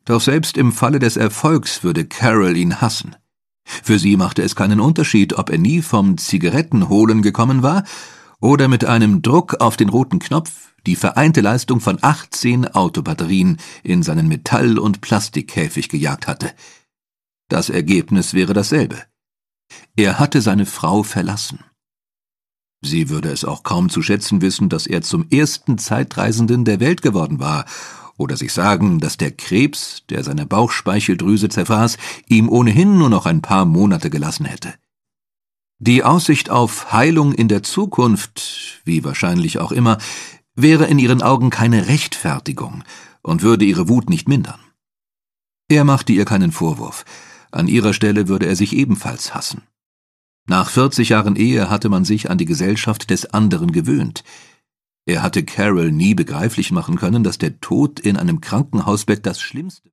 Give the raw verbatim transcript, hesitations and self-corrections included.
Doch selbst im Falle des Erfolgs würde Carol ihn hassen. Für sie machte es keinen Unterschied, ob er nie vom Zigarettenholen gekommen war oder mit einem Druck auf den roten Knopf die vereinte Leistung von achtzehn Autobatterien in seinen Metall- und Plastikkäfig gejagt hatte. Das Ergebnis wäre dasselbe. Er hatte seine Frau verlassen. Sie würde es auch kaum zu schätzen wissen, dass er zum ersten Zeitreisenden der Welt geworden war, oder sich sagen, dass der Krebs, der seine Bauchspeicheldrüse zerfraß, ihm ohnehin nur noch ein paar Monate gelassen hätte. Die Aussicht auf Heilung in der Zukunft, wie wahrscheinlich auch immer, wäre in ihren Augen keine Rechtfertigung und würde ihre Wut nicht mindern. Er machte ihr keinen Vorwurf. An ihrer Stelle würde er sich ebenfalls hassen. Nach vierzig Jahren Ehe hatte man sich an die Gesellschaft des anderen gewöhnt. Er hatte Carol nie begreiflich machen können, dass der Tod in einem Krankenhausbett das Schlimmste